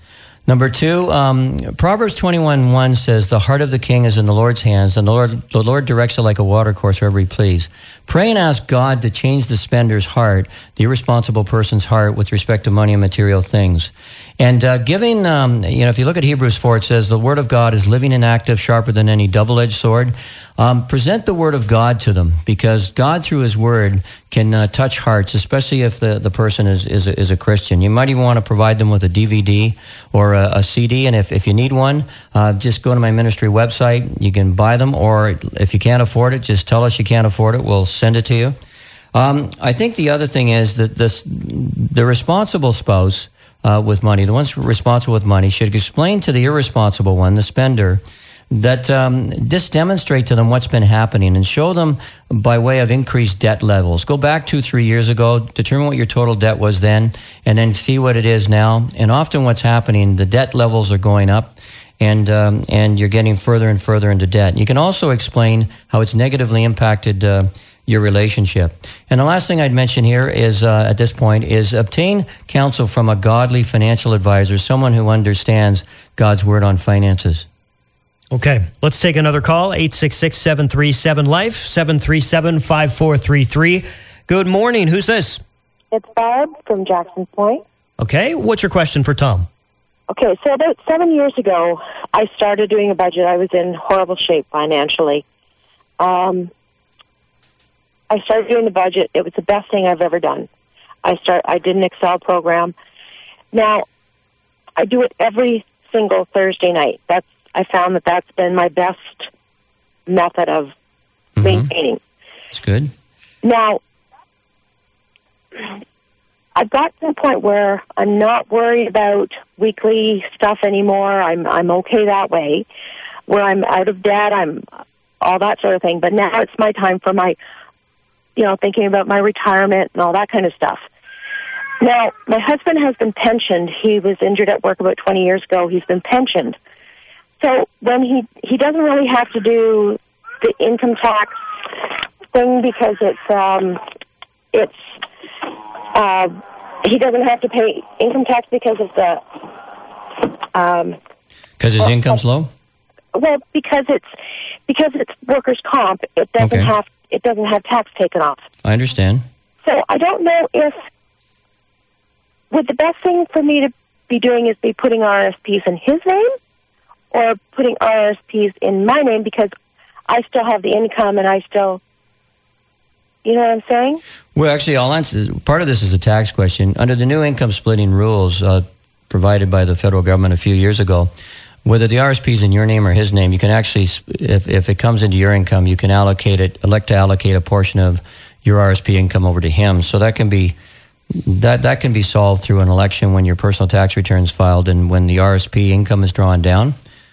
Speaker 3: Number 2, Proverbs 21:1 says, "The heart of the king is in the Lord's hands, and the Lord directs it like a watercourse wherever he please." Pray and ask God to change the spender's heart, the irresponsible person's heart, with respect to money and material things. And giving, if you look at Hebrews 4, it says, "The word of God is living and active, sharper than any double-edged sword." Present the word of God to them, because God, through his word, can touch hearts, especially if the person is a Christian. You might even want to provide them with a DVD or a CD, and if you need one, just go to my ministry website. You can buy them, or if you can't afford it, just tell us you can't afford it. We'll send it to you. I think the other thing is that the responsible spouse with money, the ones responsible with money, should explain to the irresponsible one, the spender, that just demonstrate to them what's been happening and show them by way of increased debt levels. Go back 2-3 years ago, determine what your total debt was then, and then see what it is now. And often what's happening, the debt levels are going up, and you're getting further and further into debt. You can also explain how it's negatively impacted your relationship. And the last thing I'd mention here is, at this point, is obtain counsel from a godly financial advisor, someone who understands God's word on finances.
Speaker 2: Okay, let's take another call, 866-737-LIFE, 737-5433. Good morning, who's this?
Speaker 13: It's Barb from Jackson Point.
Speaker 2: Okay, what's your question for Tom?
Speaker 13: Okay, so about 7 years ago, I started doing a budget. I was in horrible shape financially. I started doing the budget. It was the best thing I've ever done. I did an Excel program. Now, I do it every single Thursday night. I found that's been my best method of maintaining.
Speaker 3: That's good.
Speaker 13: Now, I've got to the point where I'm not worried about weekly stuff anymore. I'm okay that way. Where I'm out of debt, I'm all that sort of thing. But now it's my time for my, thinking about my retirement and all that kind of stuff. Now, my husband has been pensioned. He was injured at work about 20 years ago. He's been pensioned. So when he doesn't really have to do the income tax thing because he doesn't have to pay income tax because of the
Speaker 3: because his income's low.
Speaker 13: Well, because it's workers' comp, it doesn't have tax taken off.
Speaker 3: I understand.
Speaker 13: So I don't know if would the best thing for me to be doing is be putting RSPs in his name, or putting RSPs in my name, because I still have the income and I still, you know what I'm saying?
Speaker 3: Well, actually, I'll answer. Part of this is a tax question. Under the new income splitting rules provided by the federal government a few years ago, whether the RSP is in your name or his name, you can actually, if it comes into your income, you can elect to allocate a portion of your RSP income over to him. So that can be that can be solved through an election when your personal tax return is filed and when the RSP income is drawn down.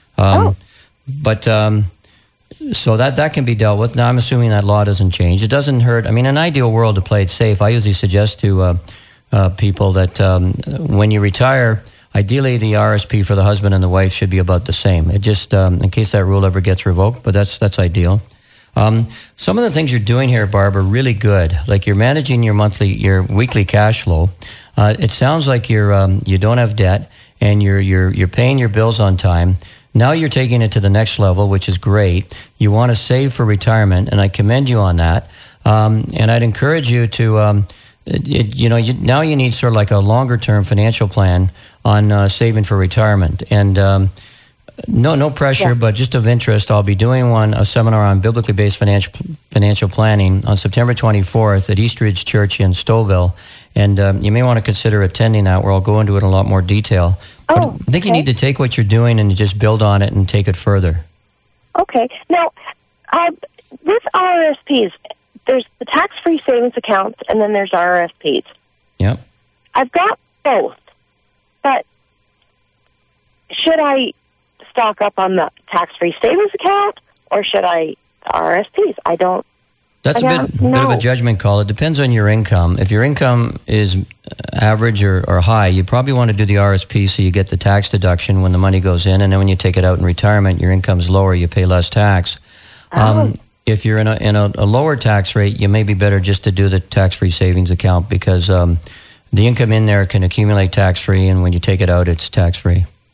Speaker 3: So that can be dealt with. Now, I'm assuming that law doesn't change. It doesn't hurt. I mean, in an ideal world, to play it safe, I usually suggest to people that when you retire, ideally the RSP for the husband and the wife should be about the same. It just, in case that rule ever gets revoked, but that's ideal. Some of the things you're doing here, Barb, are really good. Like you're managing your weekly cash flow. It sounds like you don't have debt and you're paying your bills on time. Now you're taking it to the next level, which is great. You want to save for retirement, and I commend you on that. And I'd encourage you to, now you need sort of like a longer-term financial plan on saving for retirement. And no pressure, but just of interest, I'll be doing a seminar on biblically based financial planning on September 24th at Eastridge Church in Stouffville. And you may want to consider attending that, where I'll go into it in a lot more detail. But I think you need to take what you're doing and just build on it and take it further.
Speaker 13: Okay. Now, with RRSPs, there's the tax-free savings accounts, and then there's RRSPs.
Speaker 3: Yep.
Speaker 13: I've got both, but should I stock up on the tax-free savings account, or should I RRSPs? I don't.
Speaker 3: That's a bit of a judgment call. It depends on your income. If your income is average or high, you probably want to do the RSP so you get the tax deduction when the money goes in, and then when you take it out in retirement, your income's lower, you pay less tax. If you're in a lower tax rate, you may be better just to do the tax-free savings account, because the income in there can accumulate tax-free, and when you take it out, it's tax-free.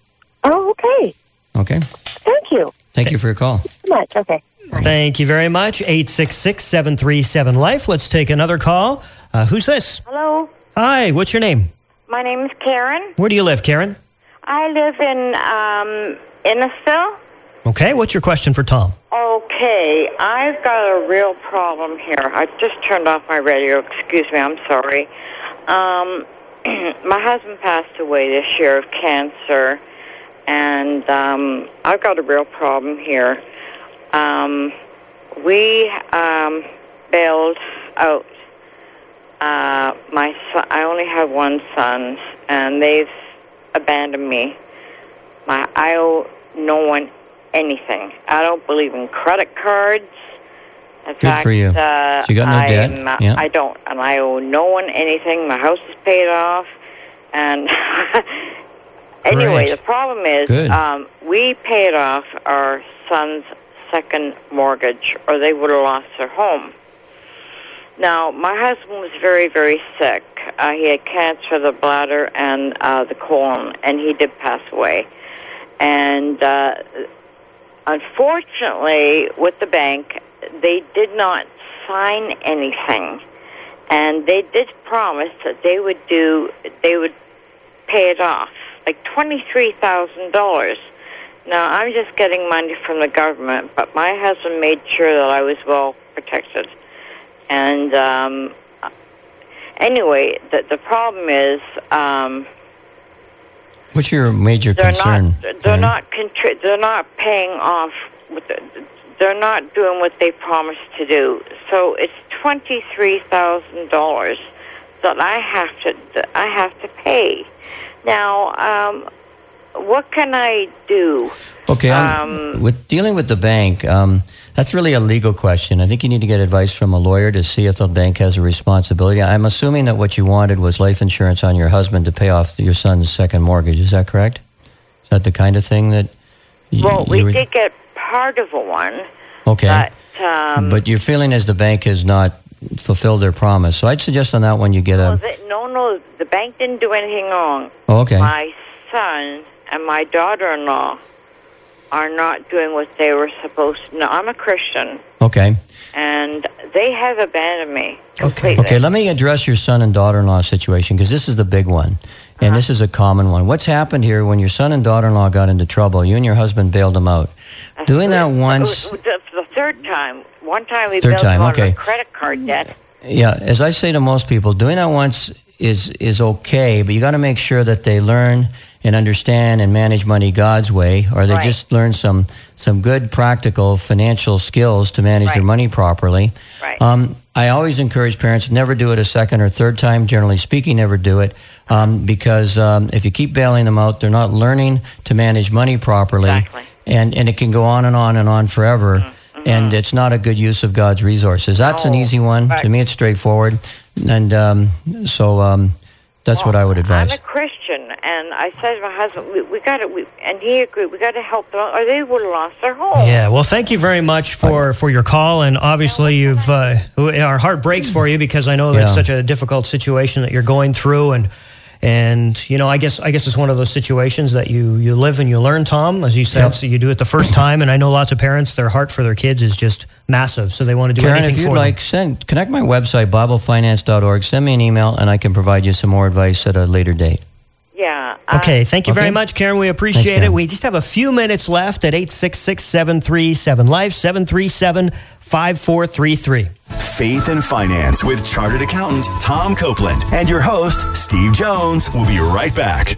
Speaker 13: Oh, okay.
Speaker 3: Okay?
Speaker 13: Thank you.
Speaker 3: Thank you for your call.
Speaker 13: So much. Okay.
Speaker 2: Thank you very much. 866-737-LIFE. Let's take another call. Who's this?
Speaker 14: Hello.
Speaker 2: Hi, what's your name?
Speaker 14: My name is Karen.
Speaker 2: Where do you live, Karen?
Speaker 14: I live in Innisfil.
Speaker 2: Okay, what's your question for Tom?
Speaker 14: Okay, I've got a real problem here. I just turned off my radio. Excuse me, I'm sorry. My husband passed away this year of cancer, and I've got a real problem here. We bailed out my son. I only have one son, and they've abandoned me. I owe no one anything. I don't believe in credit cards. In
Speaker 3: Good
Speaker 14: fact,
Speaker 3: for you. So you got no debt? Yeah.
Speaker 14: I don't, and I owe no one anything. My house is paid off, and anyway, the problem is we paid off our son's second mortgage, or they would have lost their home. Now, my husband was very, very sick. He had cancer of the bladder and the colon, and he did pass away. And unfortunately, with the bank, they did not sign anything, and they did promise that they would pay it off, like $23,000. Now, I'm just getting money from the government, but my husband made sure that I was well protected. And anyway, the problem is...
Speaker 3: what's your major concern?
Speaker 14: They're not paying off. They're not doing what they promised to do. So it's $23,000 that I have to pay. Now, what can I do?
Speaker 3: Okay, with dealing with the bank, that's really a legal question. I think you need to get advice from a lawyer to see if the bank has a responsibility. I'm assuming that what you wanted was life insurance on your husband to pay off your son's second mortgage. Is that correct? Is that the kind of thing that...
Speaker 14: we did get part of one.
Speaker 3: Okay. But your feeling is the bank has not fulfilled their promise. So I'd suggest on that one you get
Speaker 14: No, the bank didn't do anything wrong.
Speaker 3: Oh, okay.
Speaker 14: My son and my daughter-in-law are not doing what they were supposed to. No, I'm a Christian.
Speaker 3: Okay.
Speaker 14: And they have abandoned me completely.
Speaker 3: Okay, let me address your son and daughter-in-law situation, because this is the big one, and this is a common one. What's happened here, when your son and daughter-in-law got into trouble, you and your husband bailed them out. Doing that once...
Speaker 14: The third time. One time we bailed them out of a credit card debt.
Speaker 3: Yeah, as I say to most people, doing that once is okay, but you got to make sure that they learn and understand and manage money God's way, or they just learn some good practical financial skills to manage their money properly.
Speaker 14: Right.
Speaker 3: I always encourage parents, never do it a second or third time. Generally speaking, never do it, because if you keep bailing them out, they're not learning to manage money properly.
Speaker 14: Exactly.
Speaker 3: And it can go on and on and on forever. Mm-hmm. And it's not a good use of God's resources. That's an easy one. To me, it's straightforward. And that's what I would advise.
Speaker 14: I'm a Christian, and I said to my husband, and he agreed, we got to help them out, or they would have lost their home.
Speaker 2: Yeah, well, thank you very much for your call, and obviously our heart breaks for you, because I know that's such a difficult situation that you're going through, and you know, I guess it's one of those situations that you live and you learn, Tom, as you said. So you do it the first time, and I know lots of parents, their heart for their kids is just massive, so they want to do anything for them.
Speaker 3: Karen, if you'd like, connect my website, BibleFinance.org. Send me an email, and I can provide you some more advice at a later date.
Speaker 14: Yeah.
Speaker 2: Okay, thank you very much, Karen. We appreciate it. We just have a few minutes left at 866-737-LIFE, 737-5433.
Speaker 1: Faith and Finance with Chartered Accountant Tom Copeland and your host, Steve Jones. We'll be right back.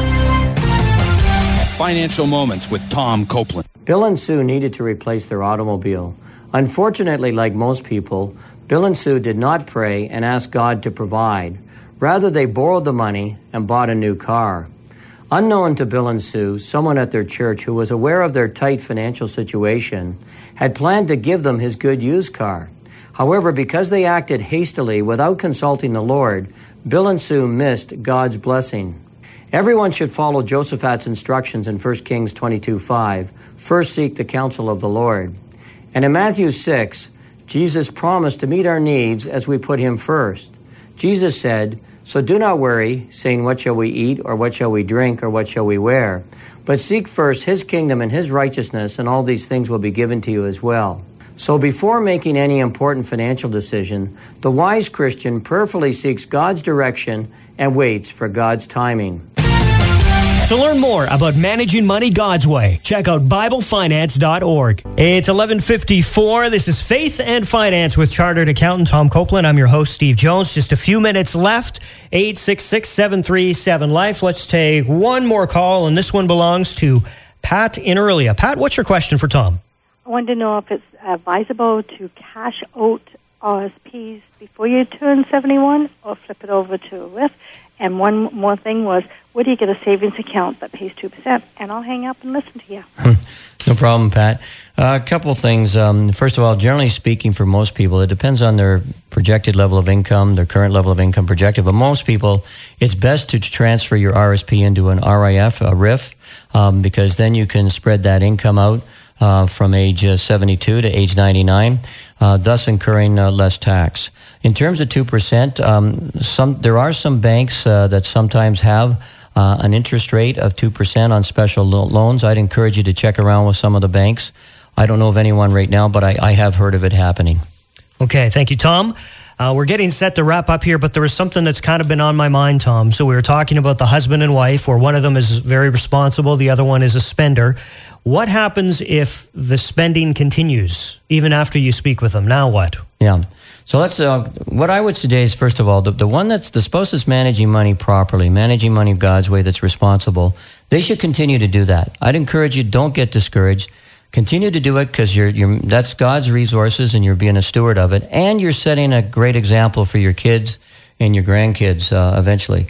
Speaker 5: Financial Moments with Tom Copeland.
Speaker 3: Bill and Sue needed to replace their automobile. Unfortunately, like most people, Bill and Sue did not pray and ask God to provide. Rather, they borrowed the money and bought a new car. Unknown to Bill and Sue, someone at their church who was aware of their tight financial situation had planned to give them his good used car. However, because they acted hastily without consulting the Lord, Bill and Sue missed God's blessing. Everyone should follow Josaphat's instructions in 1 Kings 22:5. First seek the counsel of the Lord. And in Matthew 6, Jesus promised to meet our needs as we put him first. Jesus said, "So do not worry, saying, what shall we eat, or what shall we drink, or what shall we wear? But seek first his kingdom and his righteousness, and all these things will be given to you as well." So before making any important financial decision, the wise Christian prayerfully seeks God's direction and waits for God's timing.
Speaker 2: To learn more about managing money God's way, check out BibleFinance.org. It's 11:54. This is Faith and Finance with Chartered Accountant Tom Copeland. I'm your host, Steve Jones. Just a few minutes left. 866-737-LIFE. Let's take one more call, and this one belongs to Pat in Orillia. Pat, what's your question for Tom?
Speaker 15: I wanted to know if it's advisable to cash out RSPs before you turn 71 or flip it over to a RIF. And one more thing was, where do you get a savings account that pays 2%? And I'll hang up and listen to you.
Speaker 3: No problem, Pat. A couple of things. First of all, generally speaking, for most people, it depends on their projected level of income, their current level of income projected. But most people, it's best to transfer your RSP into an RIF, a RIF, because then you can spread that income out from age 72 to age 99, thus incurring less tax. In terms of 2%, there are some banks that sometimes have an interest rate of 2% on special loans. I'd encourage you to check around with some of the banks. I don't know of anyone right now, but I have heard of it happening.
Speaker 2: Okay, thank you, Tom. We're getting set to wrap up here, but there was something that's kind of been on my mind, Tom. So we were talking about the husband and wife, where one of them is very responsible, the other one is a spender. What happens if the spending continues, even after you speak with them? Now what?
Speaker 3: Yeah. So let's. What I would suggest is, first of all, the one that's the spouse that's managing money properly, managing money God's way, that's responsible, they should continue to do that. I'd encourage you, don't get discouraged. Continue to do it, because that's God's resources and you're being a steward of it, and you're setting a great example for your kids and your grandkids eventually.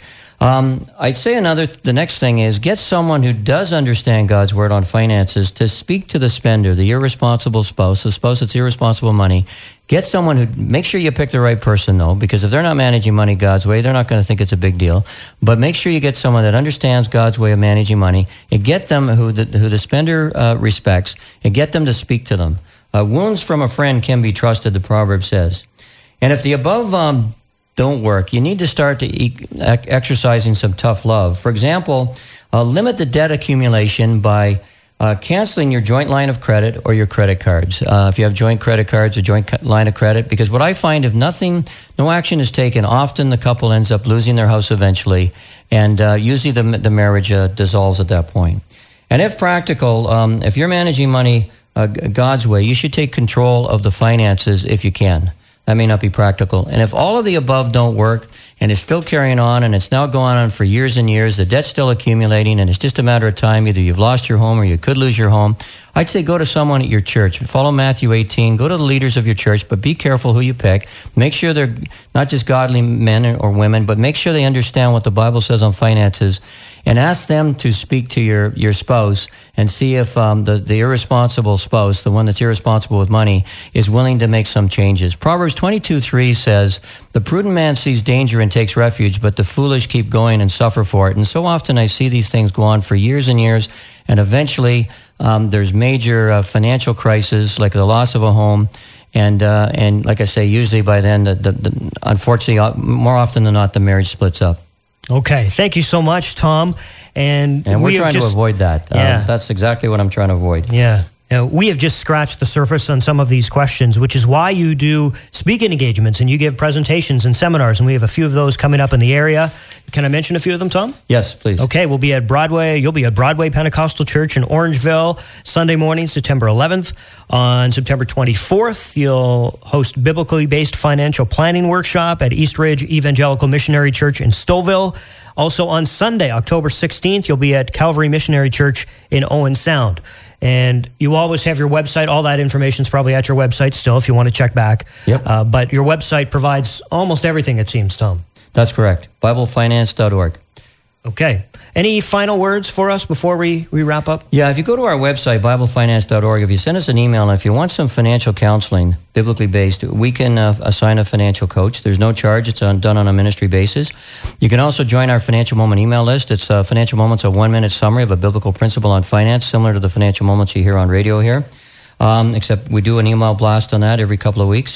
Speaker 3: I'd say the next thing is, get someone who does understand God's word on finances to speak to the spender, the irresponsible spouse, the spouse that's irresponsible money. Get someone who, make sure you pick the right person though, because if they're not managing money God's way, they're not going to think it's a big deal. But make sure you get someone that understands God's way of managing money, and get them who the spender respects, and get them to speak to them. Wounds from a friend can be trusted, the proverb says. And if the above don't work, you need to start to exercising some tough love. For example, limit the debt accumulation by canceling your joint line of credit or your credit cards. If you have joint credit cards or joint line of credit, because what I find, if no action is taken, often the couple ends up losing their house eventually, and usually the marriage dissolves at that point. And if practical, if you're managing money God's way, you should take control of the finances if you can. That may not be practical. And if all of the above don't work, and it's still carrying on, and it's now going on for years and years, the debt's still accumulating, and it's just a matter of time, either you've lost your home or you could lose your home, I'd say go to someone at your church. Follow Matthew 18. Go to the leaders of your church, but be careful who you pick. Make sure they're not just godly men or women, but make sure they understand what the Bible says on finances, and ask them to speak to your spouse and see if the irresponsible spouse, the one that's irresponsible with money, is willing to make some changes. Proverbs 22:3 says, "The prudent man sees danger and takes refuge, but the foolish keep going and suffer for it." And so often I see these things go on for years and years, and eventually there's major financial crisis, like the loss of a home. And like I say, usually by then, unfortunately, more often than not, the marriage splits up.
Speaker 2: Okay, thank you so much, Tom. And
Speaker 3: we're trying to avoid that.
Speaker 2: Yeah.
Speaker 3: That's exactly what I'm trying to avoid.
Speaker 2: Yeah. We have just scratched the surface on some of these questions, which is why you do speaking engagements and you give presentations and seminars, and we have a few of those coming up in the area. Can I mention a few of them, Tom?
Speaker 3: Yes, please.
Speaker 2: Okay, we'll be at Broadway. You'll be at Broadway Pentecostal Church in Orangeville, Sunday morning, September 11th. On September 24th, you'll host biblically based financial planning workshop at East Ridge Evangelical Missionary Church in Stouffville. Also on Sunday, October 16th, you'll be at Calvary Missionary Church in Owen Sound. And you always have your website. All that information is probably at your website still if you want to check back.
Speaker 3: Yep.
Speaker 2: But your website provides almost everything, it seems, Tom.
Speaker 3: That's correct. BibleFinance.org.
Speaker 2: Okay. Any final words for us before we wrap up?
Speaker 3: Yeah, if you go to our website, BibleFinance.org, if you send us an email, and if you want some financial counseling, biblically based, we can assign a financial coach. There's no charge. It's done on a ministry basis. You can also join our Financial Moment email list. It's Financial Moments, a 1-minute summary of a biblical principle on finance, similar to the Financial Moments you hear on radio here, except we do an email blast on that every couple of weeks.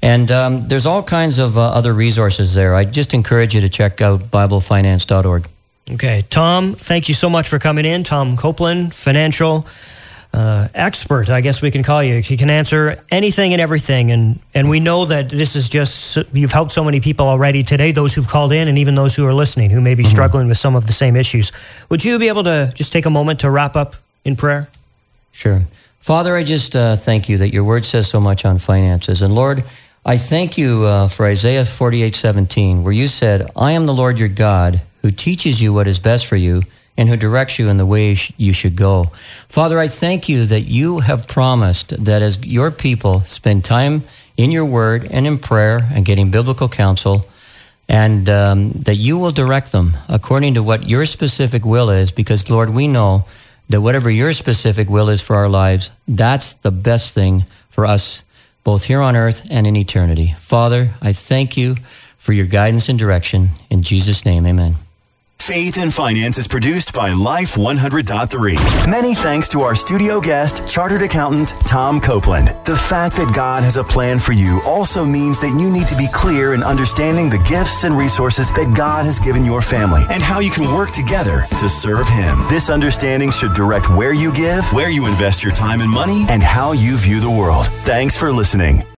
Speaker 3: And there's all kinds of other resources there. I just encourage you to check out BibleFinance.org.
Speaker 2: Okay. Tom, thank you so much for coming in. Tom Copeland, financial expert, I guess we can call you. He can answer anything and everything. And we know that this is just, you've helped so many people already today, those who've called in and even those who are listening who may be struggling with some of the same issues. Would you be able to just take a moment to wrap up in prayer?
Speaker 3: Sure. Father, I just thank you that your word says so much on finances. And Lord, I thank you for Isaiah 48:17, where you said, I am the Lord your God who teaches you what is best for you and who directs you in the way you should go. Father, I thank you that you have promised that as your people spend time in your word and in prayer and getting biblical counsel, and that you will direct them according to what your specific will is, because, Lord, we know that whatever your specific will is for our lives, that's the best thing for us, both here on earth and in eternity. Father, I thank you for your guidance and direction. In Jesus' name, amen.
Speaker 1: Faith and Finance is produced by Life 100.3. Many thanks to our studio guest, Chartered Accountant Tom Copeland. The fact that God has a plan for you also means that you need to be clear in understanding the gifts and resources that God has given your family and how you can work together to serve Him. This understanding should direct where you give, where you invest your time and money, and how you view the world. Thanks for listening.